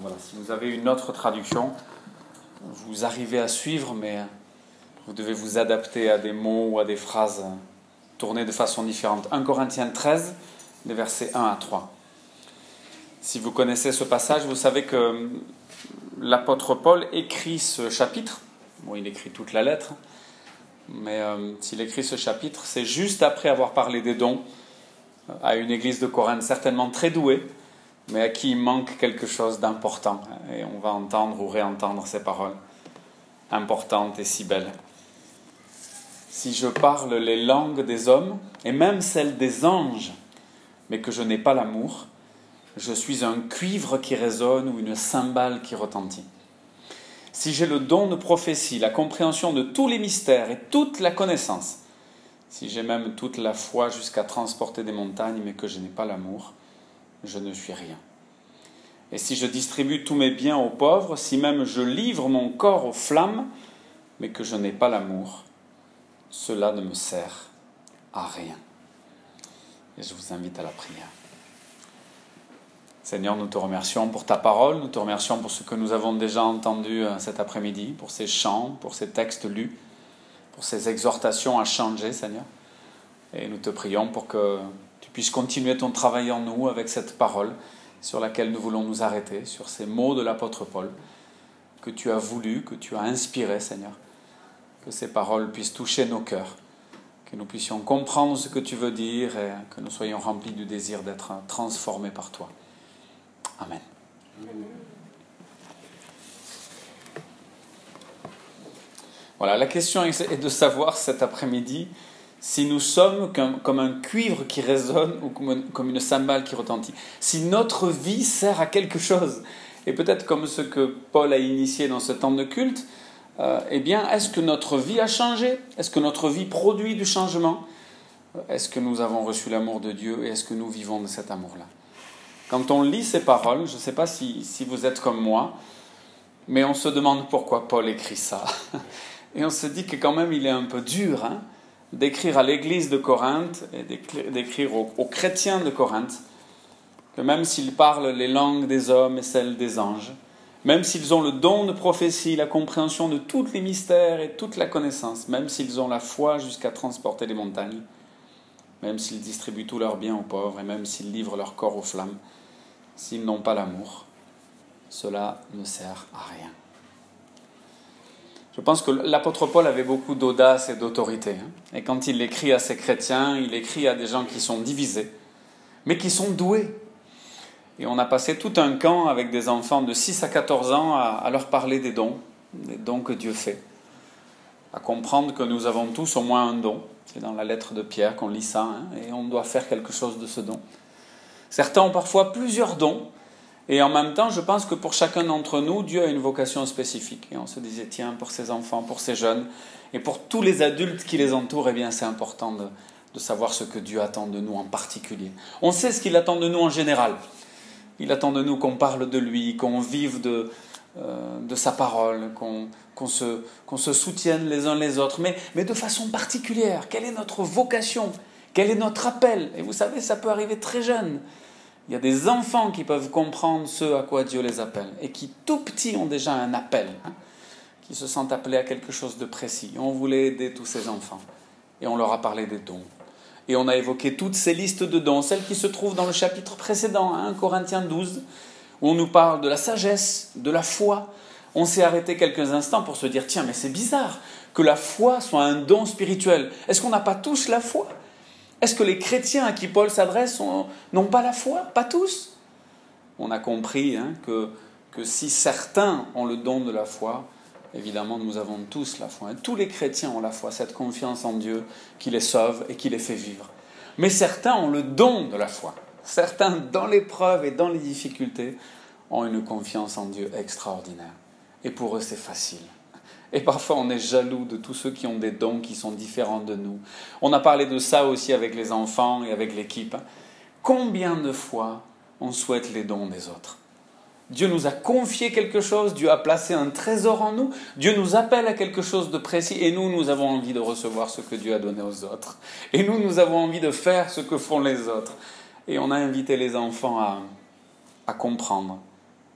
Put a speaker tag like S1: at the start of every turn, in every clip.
S1: voilà, si vous avez une autre traduction, vous arrivez à suivre, mais vous devez vous adapter à des mots ou à des phrases tournées de façon différente. 1 Corinthiens 13, les versets 1 à 3. Si vous connaissez ce passage, vous savez que l'apôtre Paul écrit ce chapitre. Bon, il écrit toute la lettre, mais s'il écrit ce chapitre, c'est juste après avoir parlé des dons à une église de Corinthe certainement très douée, mais à qui il manque quelque chose d'important. Et on va entendre ou réentendre ces paroles importantes et si belles. Si je parle les langues des hommes, et même celles des anges, mais que je n'ai pas l'amour, je suis un cuivre qui résonne ou une cymbale qui retentit. Si j'ai le don de prophétie, la compréhension de tous les mystères et toute la connaissance, si j'ai même toute la foi jusqu'à transporter des montagnes, mais que je n'ai pas l'amour, je ne suis rien. Et si je distribue tous mes biens aux pauvres, si même je livre mon corps aux flammes, mais que je n'ai pas l'amour, cela ne me sert à rien. Et je vous invite à la prière. Seigneur, nous te remercions pour ta parole, nous te remercions pour ce que nous avons déjà entendu cet après-midi, pour ces chants, pour ces textes lus, pour ces exhortations à changer, Seigneur. Et nous te prions pour que tu puisses continuer ton travail en nous avec cette parole sur laquelle nous voulons nous arrêter, sur ces mots de l'apôtre Paul que tu as voulu, que tu as inspiré, Seigneur. Que ces paroles puissent toucher nos cœurs, que nous puissions comprendre ce que tu veux dire et que nous soyons remplis du désir d'être transformés par toi. Amen. Voilà, la question est de savoir cet après-midi si nous sommes comme un cuivre qui résonne ou comme une cymbale qui retentit. Si notre vie sert à quelque chose. Et peut-être comme ce que Paul a initié dans ce temps de culte, eh bien, est-ce que notre vie a changé? Est-ce que notre vie produit du changement? Est-ce que nous avons reçu l'amour de Dieu et est-ce que nous vivons de cet amour-là? Quand on lit ces paroles, je ne sais pas si vous êtes comme moi, mais on se demande pourquoi Paul écrit ça. Et on se dit que quand même il est un peu dur d'écrire à l'église de Corinthe et d'écrire aux chrétiens de Corinthe que même s'ils parlent les langues des hommes et celles des anges, même s'ils ont le don de prophétie, la compréhension de tous les mystères et toute la connaissance, même s'ils ont la foi jusqu'à transporter les montagnes, même s'ils distribuent tous leurs biens aux pauvres et même s'ils livrent leur corps aux flammes, s'ils n'ont pas l'amour, cela ne sert à rien. Je pense que l'apôtre Paul avait beaucoup d'audace et d'autorité. Et quand il écrit à ses chrétiens, il écrit à des gens qui sont divisés, mais qui sont doués. Et on a passé tout un camp avec des enfants de 6 à 14 ans à leur parler des dons que Dieu fait. À comprendre que nous avons tous au moins un don. C'est dans la lettre de Pierre qu'on lit ça, et on doit faire quelque chose de ce don. Certains ont parfois plusieurs dons, et en même temps, je pense que pour chacun d'entre nous, Dieu a une vocation spécifique. Et on se disait, tiens, pour ces enfants, pour ces jeunes, et pour tous les adultes qui les entourent, eh bien, c'est important de savoir ce que Dieu attend de nous en particulier. On sait ce qu'il attend de nous en général. Il attend de nous qu'on parle de lui, qu'on vive de sa parole, qu'on se soutienne les uns les autres, mais de façon particulière. Quelle est notre vocation? Quel est notre appel? Et vous savez, ça peut arriver très jeune. Il y a des enfants qui peuvent comprendre ce à quoi Dieu les appelle et qui, tout petits, ont déjà un appel, qui se sentent appelés à quelque chose de précis. Et on voulait aider tous ces enfants. Et on leur a parlé des dons. Et on a évoqué toutes ces listes de dons, celles qui se trouvent dans le chapitre précédent, 1 Corinthiens 12, où on nous parle de la sagesse, de la foi. On s'est arrêté quelques instants pour se dire, tiens, mais c'est bizarre que la foi soit un don spirituel. Est-ce qu'on n'a pas tous la foi? Est-ce que les chrétiens à qui Paul s'adresse n'ont pas la foi? Pas tous. On a compris que si certains ont le don de la foi, évidemment nous avons tous la foi. Tous les chrétiens ont la foi, cette confiance en Dieu qui les sauve et qui les fait vivre. Mais certains ont le don de la foi. Certains, dans l'épreuve et dans les difficultés, ont une confiance en Dieu extraordinaire. Et pour eux, c'est facile. Et parfois, on est jaloux de tous ceux qui ont des dons qui sont différents de nous. On a parlé de ça aussi avec les enfants et avec l'équipe. Combien de fois on souhaite les dons des autres? Dieu nous a confié quelque chose, Dieu a placé un trésor en nous, Dieu nous appelle à quelque chose de précis et nous avons envie de recevoir ce que Dieu a donné aux autres. Et nous avons envie de faire ce que font les autres. Et on a invité les enfants à comprendre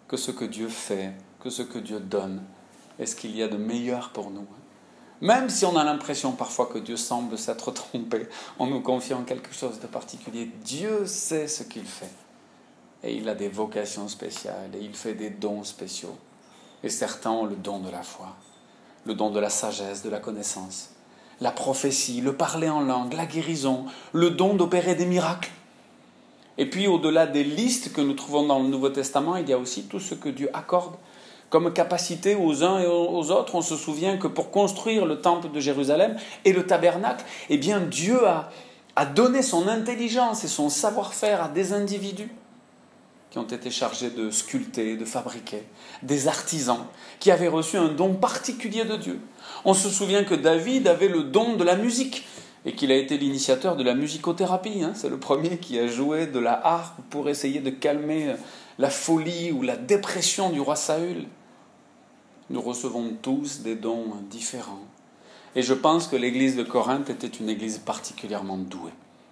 S1: que ce que Dieu fait, que ce que Dieu donne est ce qu'il y a de meilleur pour nous. Même si on a l'impression parfois que Dieu semble s'être trompé en nous confiant quelque chose de particulier, Dieu sait ce qu'il fait. Et il a des vocations spéciales, et il fait des dons spéciaux. Et certains ont le don de la foi, le don de la sagesse, de la connaissance, la prophétie, le parler en langue, la guérison, le don d'opérer des miracles. Et puis au-delà des listes que nous trouvons dans le Nouveau Testament, il y a aussi tout ce que Dieu accorde comme capacité aux uns et aux autres. On se souvient que pour construire le temple de Jérusalem et le tabernacle, eh bien Dieu a donné son intelligence et son savoir-faire à des individus qui ont été chargés de sculpter, de fabriquer, des artisans qui avaient reçu un don particulier de Dieu. On se souvient que David avait le don de la musique et qu'il a été l'initiateur de la musicothérapie. C'est le premier qui a joué de la harpe pour essayer de calmer la folie ou la dépression du roi Saül. Nous recevons tous des dons différents. Et je pense que l'église de Corinthe était une église particulièrement douée.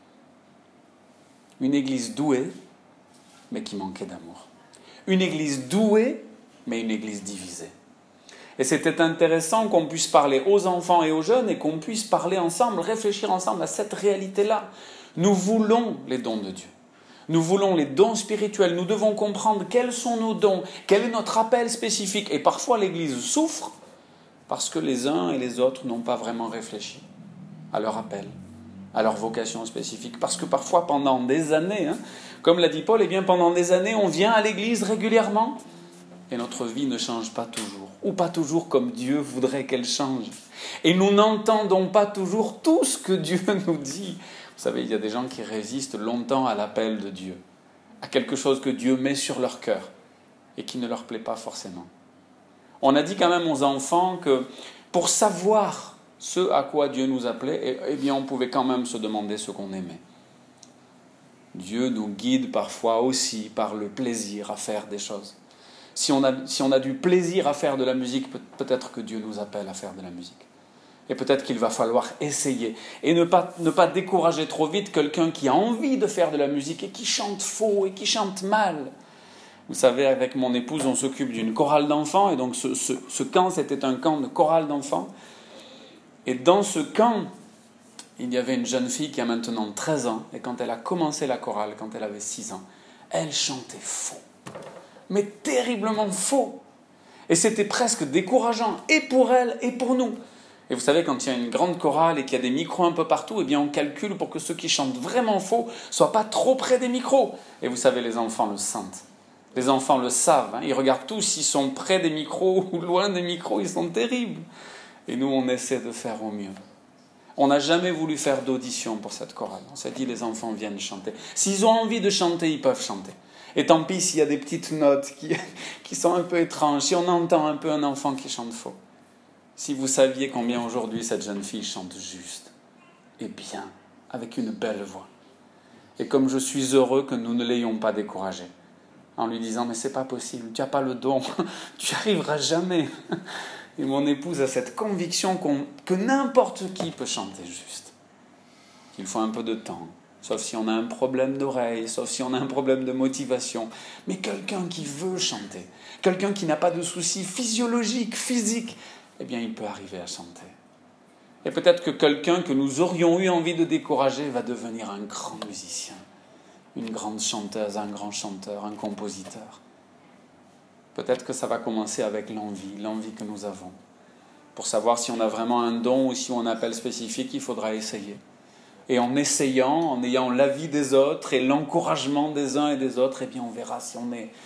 S1: Une église douée, mais qui manquait d'amour. Une église douée, mais une église divisée. Et c'était intéressant qu'on puisse parler aux enfants et aux jeunes et qu'on puisse parler ensemble, réfléchir ensemble à cette réalité-là. Nous voulons les dons de Dieu. Nous voulons les dons spirituels. Nous devons comprendre quels sont nos dons, quel est notre appel spécifique. Et parfois l'Église souffre parce que les uns et les autres n'ont pas vraiment réfléchi à leur appel, à leur vocation spécifique. Parce que parfois pendant des années, comme l'a dit Paul, eh bien pendant des années on vient à l'Église régulièrement et notre vie ne change pas toujours. Ou pas toujours comme Dieu voudrait qu'elle change. Et nous n'entendons pas toujours tout ce que Dieu nous dit. Vous savez, il y a des gens qui résistent longtemps à l'appel de Dieu, à quelque chose que Dieu met sur leur cœur et qui ne leur plaît pas forcément. On a dit quand même aux enfants que pour savoir ce à quoi Dieu nous appelait, eh bien on pouvait quand même se demander ce qu'on aimait. Dieu nous guide parfois aussi par le plaisir à faire des choses. Si on a du plaisir à faire de la musique, peut-être que Dieu nous appelle à faire de la musique. Et peut-être qu'il va falloir essayer. Et ne pas décourager trop vite quelqu'un qui a envie de faire de la musique et qui chante faux et qui chante mal. Vous savez, avec mon épouse, on s'occupe d'une chorale d'enfants. Et donc ce camp, c'était un camp de chorale d'enfants. Et dans ce camp, il y avait une jeune fille qui a maintenant 13 ans. Et quand elle a commencé la chorale, quand elle avait 6 ans, elle chantait faux. Mais terriblement faux. Et c'était presque décourageant, et pour elle, et pour nous. Et vous savez, quand il y a une grande chorale et qu'il y a des micros un peu partout, eh bien on calcule pour que ceux qui chantent vraiment faux ne soient pas trop près des micros. Et vous savez, les enfants le sentent. Les enfants le savent. Ils regardent tous s'ils sont près des micros ou loin des micros. Ils sont terribles. Et nous, on essaie de faire au mieux. On n'a jamais voulu faire d'audition pour cette chorale. On s'est dit, les enfants viennent chanter. S'ils ont envie de chanter, ils peuvent chanter. Et tant pis s'il y a des petites notes qui sont un peu étranges, si on entend un peu un enfant qui chante faux. Si vous saviez combien aujourd'hui cette jeune fille chante juste et bien, avec une belle voix. Et comme je suis heureux que nous ne l'ayons pas découragée, en lui disant « mais c'est pas possible, tu n'as pas le don, tu n'y arriveras jamais ». Et mon épouse a cette conviction que n'importe qui peut chanter juste. Qu'il faut un peu de temps, sauf si on a un problème d'oreille, sauf si on a un problème de motivation. Mais quelqu'un qui veut chanter, quelqu'un qui n'a pas de soucis physiologiques, physiques, eh bien, il peut arriver à chanter. Et peut-être que quelqu'un que nous aurions eu envie de décourager va devenir un grand musicien, une grande chanteuse, un grand chanteur, un compositeur. Peut-être que ça va commencer avec l'envie que nous avons. Pour savoir si on a vraiment un don ou si on a un appel spécifique, il faudra essayer. Et en essayant, en ayant l'avis des autres et l'encouragement des uns et des autres, eh bien, on verra si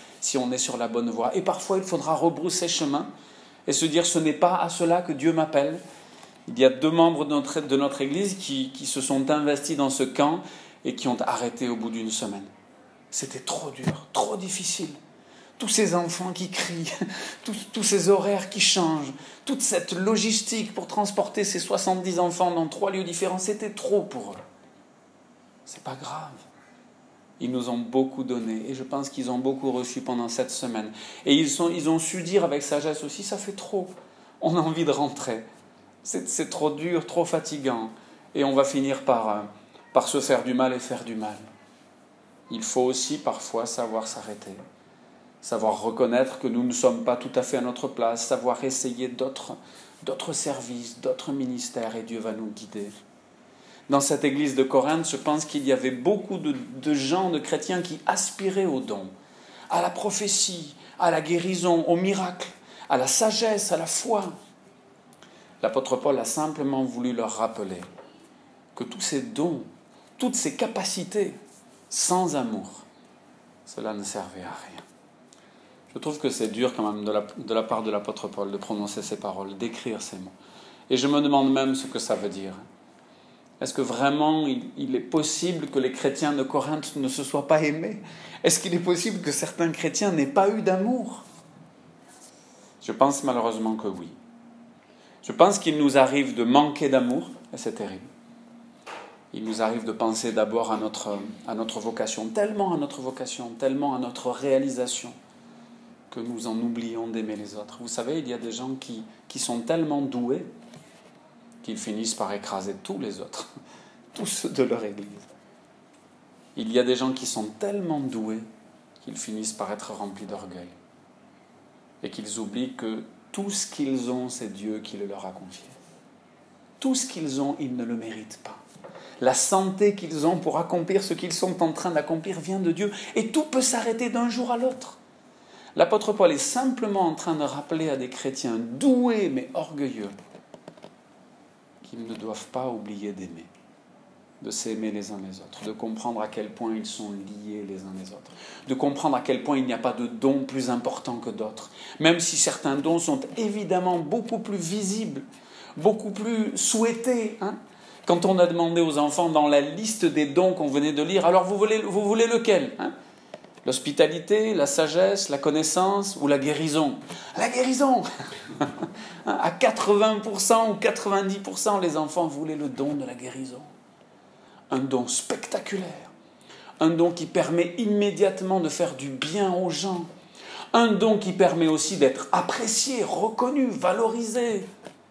S1: on est sur la bonne voie. Et parfois, il faudra rebrousser chemin et se dire, ce n'est pas à cela que Dieu m'appelle. Il y a 2 membres de notre Église qui se sont investis dans ce camp et qui ont arrêté au bout d'1 semaine. C'était trop dur, trop difficile. Tous ces enfants qui crient, tous ces horaires qui changent, toute cette logistique pour transporter ces 70 enfants dans 3 lieux différents, c'était trop pour eux. C'est pas grave. Ils nous ont beaucoup donné et je pense qu'ils ont beaucoup reçu pendant cette semaine. Et ils ont su dire avec sagesse aussi, ça fait trop. On a envie de rentrer. C'est trop dur, trop fatigant. Et on va finir par se faire du mal et faire du mal. Il faut aussi parfois savoir s'arrêter. savoir reconnaître que nous ne sommes pas tout à fait à notre place, savoir essayer d'autres services, d'autres ministères, et Dieu va nous guider. Dans cette église de Corinthe, je pense qu'il y avait beaucoup de gens, de chrétiens qui aspiraient aux dons, à la prophétie, à la guérison, au miracle, à la sagesse, à la foi. L'apôtre Paul a simplement voulu leur rappeler que tous ces dons, toutes ces capacités, sans amour, cela ne servait à rien. Je trouve que c'est dur quand même de la part de l'apôtre Paul de prononcer ces paroles, d'écrire ces mots. Et je me demande même ce que ça veut dire. Est-ce que vraiment il est possible que les chrétiens de Corinthe ne se soient pas aimés? Est-ce qu'il est possible que certains chrétiens n'aient pas eu d'amour? Je pense malheureusement que oui. Je pense qu'il nous arrive de manquer d'amour, et c'est terrible. Il nous arrive de penser d'abord à notre vocation, tellement à notre vocation, tellement à notre réalisation, que nous en oublions d'aimer les autres. Vous savez, il y a des gens qui sont tellement doués qu'ils finissent par écraser tous les autres, tous ceux de leur église. Il y a des gens qui sont tellement doués qu'ils finissent par être remplis d'orgueil et qu'ils oublient que tout ce qu'ils ont, c'est Dieu qui le leur a confié. Tout ce qu'ils ont, ils ne le méritent pas. La santé qu'ils ont pour accomplir ce qu'ils sont en train d'accomplir vient de Dieu, et tout peut s'arrêter d'un jour à l'autre. L'apôtre Paul est simplement en train de rappeler à des chrétiens doués mais orgueilleux qu'ils ne doivent pas oublier d'aimer, de s'aimer les uns les autres, de comprendre à quel point ils sont liés les uns les autres, de comprendre à quel point il n'y a pas de don plus important que d'autres, même si certains dons sont évidemment beaucoup plus visibles, beaucoup plus souhaités. Quand on a demandé aux enfants dans la liste des dons qu'on venait de lire, alors vous voulez lequel? L'hospitalité, la sagesse, la connaissance ou la guérison? La guérison. À 80% ou 90%, les enfants voulaient le don de la guérison. Un don spectaculaire. Un don qui permet immédiatement de faire du bien aux gens. Un don qui permet aussi d'être apprécié, reconnu, valorisé.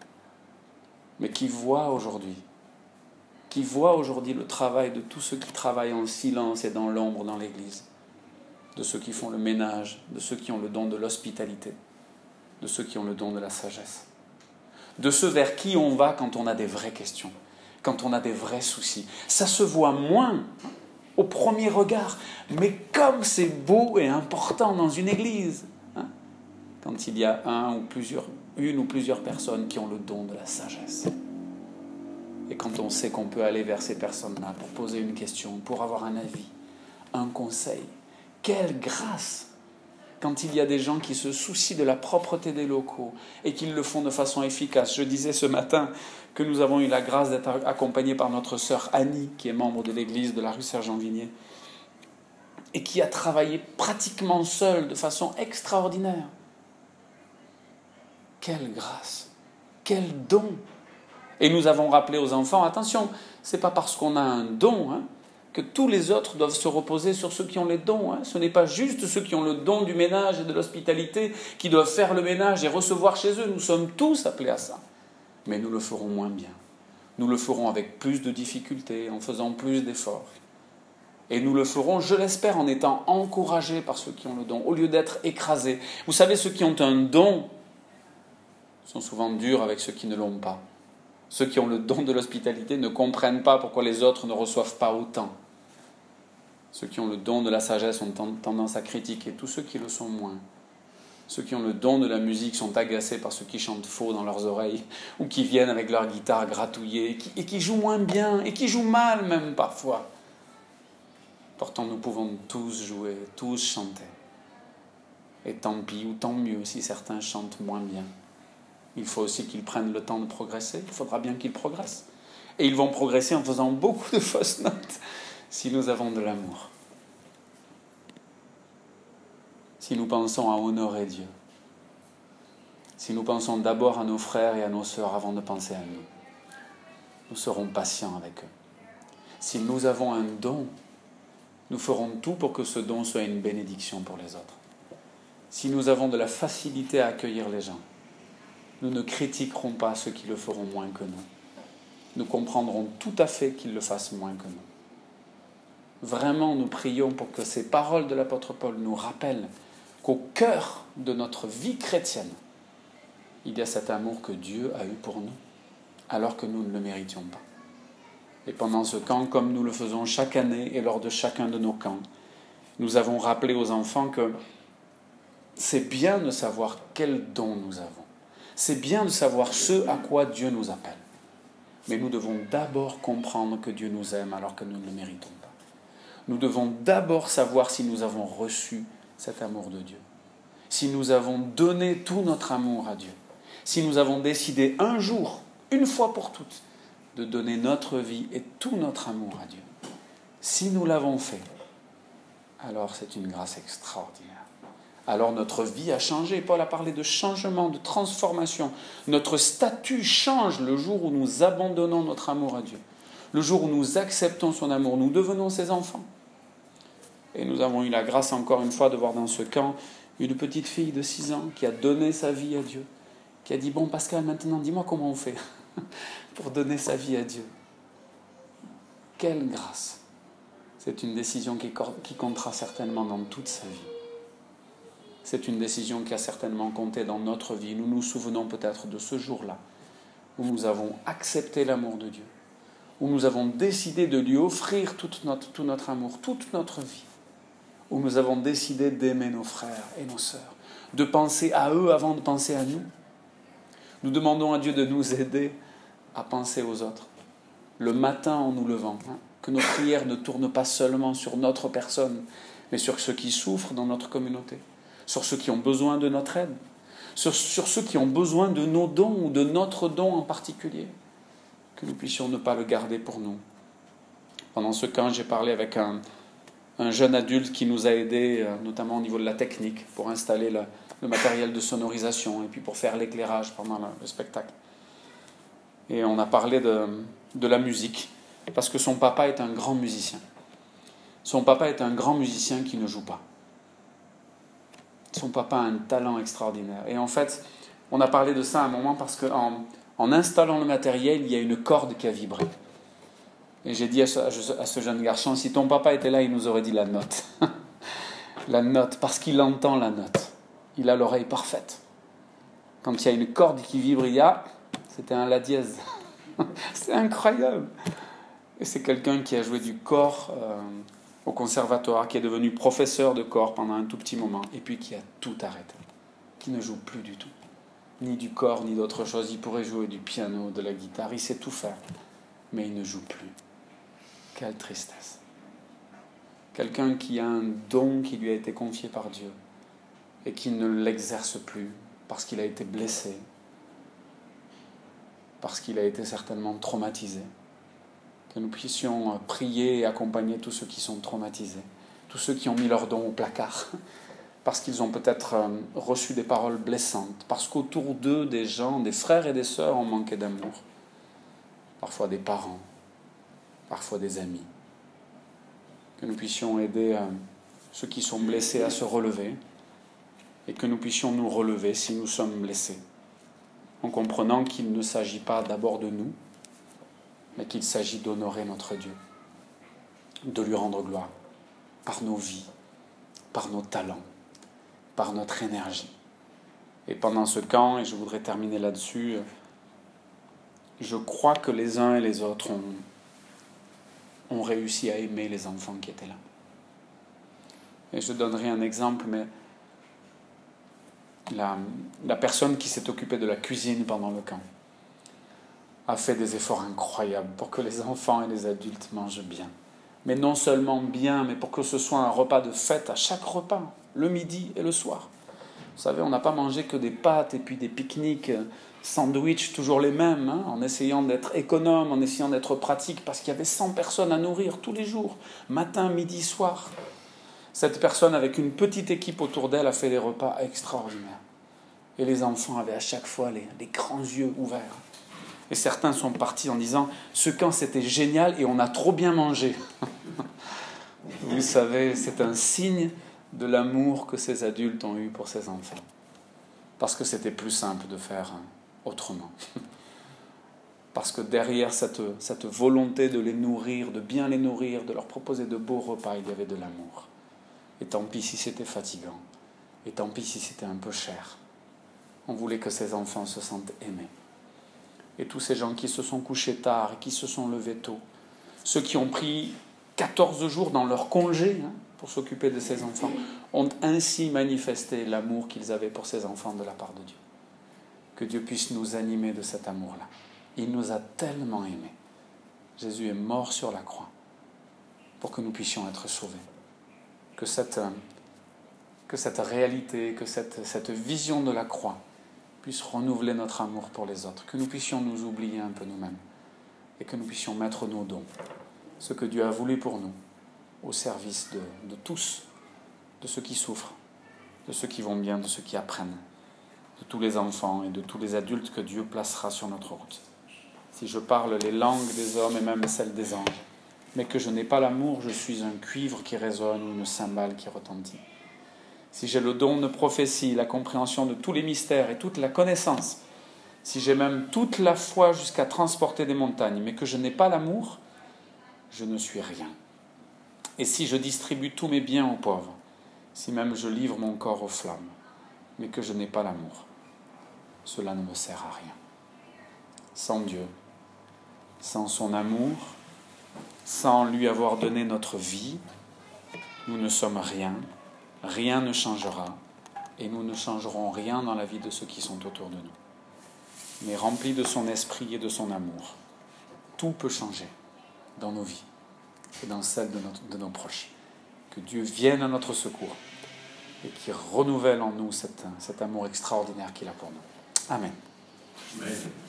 S1: Mais qui voit aujourd'hui le travail de tous ceux qui travaillent en silence et dans l'ombre dans l'Église, de ceux qui font le ménage, de ceux qui ont le don de l'hospitalité, de ceux qui ont le don de la sagesse, de ceux vers qui on va quand on a des vraies questions, quand on a des vrais soucis. Ça se voit moins au premier regard, mais comme c'est beau et important dans une église, quand il y a une ou plusieurs personnes qui ont le don de la sagesse. Et quand on sait qu'on peut aller vers ces personnes-là pour poser une question, pour avoir un avis, un conseil. Quelle grâce quand il y a des gens qui se soucient de la propreté des locaux et qu'ils le font de façon efficace. Je disais ce matin que nous avons eu la grâce d'être accompagnés par notre sœur Annie, qui est membre de l'église de la rue Sergent-Vignier, et qui a travaillé pratiquement seule, de façon extraordinaire. Quelle grâce, quel don! Et nous avons rappelé aux enfants, attention, ce n'est pas parce qu'on a un don que tous les autres doivent se reposer sur ceux qui ont les dons. Ce n'est pas juste ceux qui ont le don du ménage et de l'hospitalité qui doivent faire le ménage et recevoir chez eux. Nous sommes tous appelés à ça. Mais nous le ferons moins bien. Nous le ferons avec plus de difficultés, en faisant plus d'efforts. Et nous le ferons, je l'espère, en étant encouragés par ceux qui ont le don, au lieu d'être écrasés. Vous savez, ceux qui ont un don sont souvent durs avec ceux qui ne l'ont pas. Ceux qui ont le don de l'hospitalité ne comprennent pas pourquoi les autres ne reçoivent pas autant. Ceux qui ont le don de la sagesse ont tendance à critiquer tous ceux qui le sont moins. Ceux qui ont le don de la musique sont agacés par ceux qui chantent faux dans leurs oreilles ou qui viennent avec leur guitare gratouillée et qui jouent moins bien et qui jouent mal même parfois. Pourtant, nous pouvons tous jouer, tous chanter. Et tant pis ou tant mieux si certains chantent moins bien. Il faut aussi qu'ils prennent le temps de progresser. Il faudra bien qu'ils progressent. Et ils vont progresser en faisant beaucoup de fausses notes si nous avons de l'amour. Si nous pensons à honorer Dieu. Si nous pensons d'abord à nos frères et à nos sœurs avant de penser à nous. Nous serons patients avec eux. Si nous avons un don, nous ferons tout pour que ce don soit une bénédiction pour les autres. Si nous avons de la facilité à accueillir les gens, nous ne critiquerons pas ceux qui le feront moins que nous. Nous comprendrons tout à fait qu'ils le fassent moins que nous. Vraiment, nous prions pour que ces paroles de l'apôtre Paul nous rappellent qu'au cœur de notre vie chrétienne, il y a cet amour que Dieu a eu pour nous, alors que nous ne le méritions pas. Et pendant ce camp, comme nous le faisons chaque année et lors de chacun de nos camps, nous avons rappelé aux enfants que c'est bien de savoir quel don nous avons. C'est bien de savoir ce à quoi Dieu nous appelle. Mais nous devons d'abord comprendre que Dieu nous aime alors que nous ne le méritons pas. Nous devons d'abord savoir si nous avons reçu cet amour de Dieu. Si nous avons donné tout notre amour à Dieu. Si nous avons décidé un jour, une fois pour toutes, de donner notre vie et tout notre amour à Dieu. Si nous l'avons fait, alors c'est une grâce extraordinaire. Alors notre vie a changé. Paul a parlé de changement, de transformation. Notre statut change le jour où nous abandonnons notre amour à Dieu. Le jour où nous acceptons son amour, nous devenons ses enfants. Et nous avons eu la grâce encore une fois de voir dans ce camp une petite fille de 6 ans qui a donné sa vie à Dieu. Qui a dit, bon Pascal, maintenant dis-moi comment on fait pour donner sa vie à Dieu. Quelle grâce! C'est une décision qui comptera certainement dans toute sa vie. C'est une décision qui a certainement compté dans notre vie. Nous nous souvenons peut-être de ce jour-là où nous avons accepté l'amour de Dieu, où nous avons décidé de lui offrir tout notre amour, toute notre vie, où nous avons décidé d'aimer nos frères et nos sœurs, de penser à eux avant de penser à nous. Nous demandons à Dieu de nous aider à penser aux autres. Le matin en nous levant, que nos prières ne tournent pas seulement sur notre personne, mais sur ceux qui souffrent dans notre communauté, sur ceux qui ont besoin de notre aide, sur ceux qui ont besoin de nos dons ou de notre don en particulier, que nous puissions ne pas le garder pour nous. Pendant ce camp, j'ai parlé avec un jeune adulte qui nous a aidés, notamment au niveau de la technique, pour installer le matériel de sonorisation et puis pour faire l'éclairage pendant le spectacle. Et on a parlé de la musique, parce que son papa est un grand musicien. Son papa est un grand musicien qui ne joue pas. Son papa a un talent extraordinaire. Et en fait, on a parlé de ça à un moment parce qu'en installant le matériel, il y a une corde qui a vibré. Et j'ai dit à ce jeune garçon, si ton papa était là, il nous aurait dit la note. La note, parce qu'il entend la note. Il a l'oreille parfaite. Quand il y a une corde qui vibre, c'était un la dièse. C'est incroyable. Et c'est quelqu'un qui a joué du cor au conservatoire, qui est devenu professeur de cor pendant un tout petit moment, et puis qui a tout arrêté, qui ne joue plus du tout, ni du cor, ni d'autre chose. Il pourrait jouer du piano, de la guitare, il sait tout faire, mais il ne joue plus. Quelle tristesse. Quelqu'un qui a un don qui lui a été confié par Dieu, et qui ne l'exerce plus, parce qu'il a été blessé, parce qu'il a été certainement traumatisé. Que nous puissions prier et accompagner tous ceux qui sont traumatisés, tous ceux qui ont mis leur don au placard, parce qu'ils ont peut-être reçu des paroles blessantes, parce qu'autour d'eux, des gens, des frères et des sœurs ont manqué d'amour, parfois des parents, parfois des amis. Que nous puissions aider ceux qui sont blessés à se relever, et que nous puissions nous relever si nous sommes blessés, en comprenant qu'il ne s'agit pas d'abord de nous, mais qu'il s'agit d'honorer notre Dieu, de lui rendre gloire, par nos vies, par nos talents, par notre énergie. Et pendant ce camp, et je voudrais terminer là-dessus, je crois que les uns et les autres ont réussi à aimer les enfants qui étaient là. Et je donnerai un exemple, mais la personne qui s'est occupée de la cuisine pendant le camp a fait des efforts incroyables pour que les enfants et les adultes mangent bien. Mais non seulement bien, mais pour que ce soit un repas de fête à chaque repas, le midi et le soir. Vous savez, on n'a pas mangé que des pâtes et puis des pique-niques, sandwichs, toujours les mêmes, en essayant d'être économe, en essayant d'être pratique, parce qu'il y avait 100 personnes à nourrir tous les jours, matin, midi, soir. Cette personne, avec une petite équipe autour d'elle, a fait des repas extraordinaires. Et les enfants avaient à chaque fois les grands yeux ouverts. Et certains sont partis en disant « Ce camp, c'était génial et on a trop bien mangé. » Vous savez, c'est un signe de l'amour que ces adultes ont eu pour ces enfants. Parce que c'était plus simple de faire autrement. Parce que derrière cette volonté de les nourrir, de bien les nourrir, de leur proposer de beaux repas, il y avait de l'amour. Et tant pis si c'était fatigant. Et tant pis si c'était un peu cher. On voulait que ces enfants se sentent aimés. Et tous ces gens qui se sont couchés tard et qui se sont levés tôt, ceux qui ont pris 14 jours dans leur congé pour s'occuper de ces enfants, ont ainsi manifesté l'amour qu'ils avaient pour ces enfants de la part de Dieu. Que Dieu puisse nous animer de cet amour-là. Il nous a tellement aimés. Jésus est mort sur la croix pour que nous puissions être sauvés. Que cette réalité, que cette vision de la croix puisse renouveler notre amour pour les autres, que nous puissions nous oublier un peu nous-mêmes et que nous puissions mettre nos dons, ce que Dieu a voulu pour nous, au service de tous, de ceux qui souffrent, de ceux qui vont bien, de ceux qui apprennent, de tous les enfants et de tous les adultes que Dieu placera sur notre route. Si je parle les langues des hommes et même celles des anges, mais que je n'ai pas l'amour, je suis un cuivre qui résonne ou une cymbale qui retentit. Si j'ai le don de prophétie, la compréhension de tous les mystères et toute la connaissance, si j'ai même toute la foi jusqu'à transporter des montagnes, mais que je n'ai pas l'amour, je ne suis rien. Et si je distribue tous mes biens aux pauvres, si même je livre mon corps aux flammes, mais que je n'ai pas l'amour, cela ne me sert à rien. Sans Dieu, sans son amour, sans lui avoir donné notre vie, nous ne sommes rien, rien ne changera, et nous ne changerons rien dans la vie de ceux qui sont autour de nous. Mais remplis de son esprit et de son amour, tout peut changer dans nos vies et dans celles de nos proches. Que Dieu vienne à notre secours et qu'il renouvelle en nous cet amour extraordinaire qu'il a pour nous. Amen.
S2: Amen.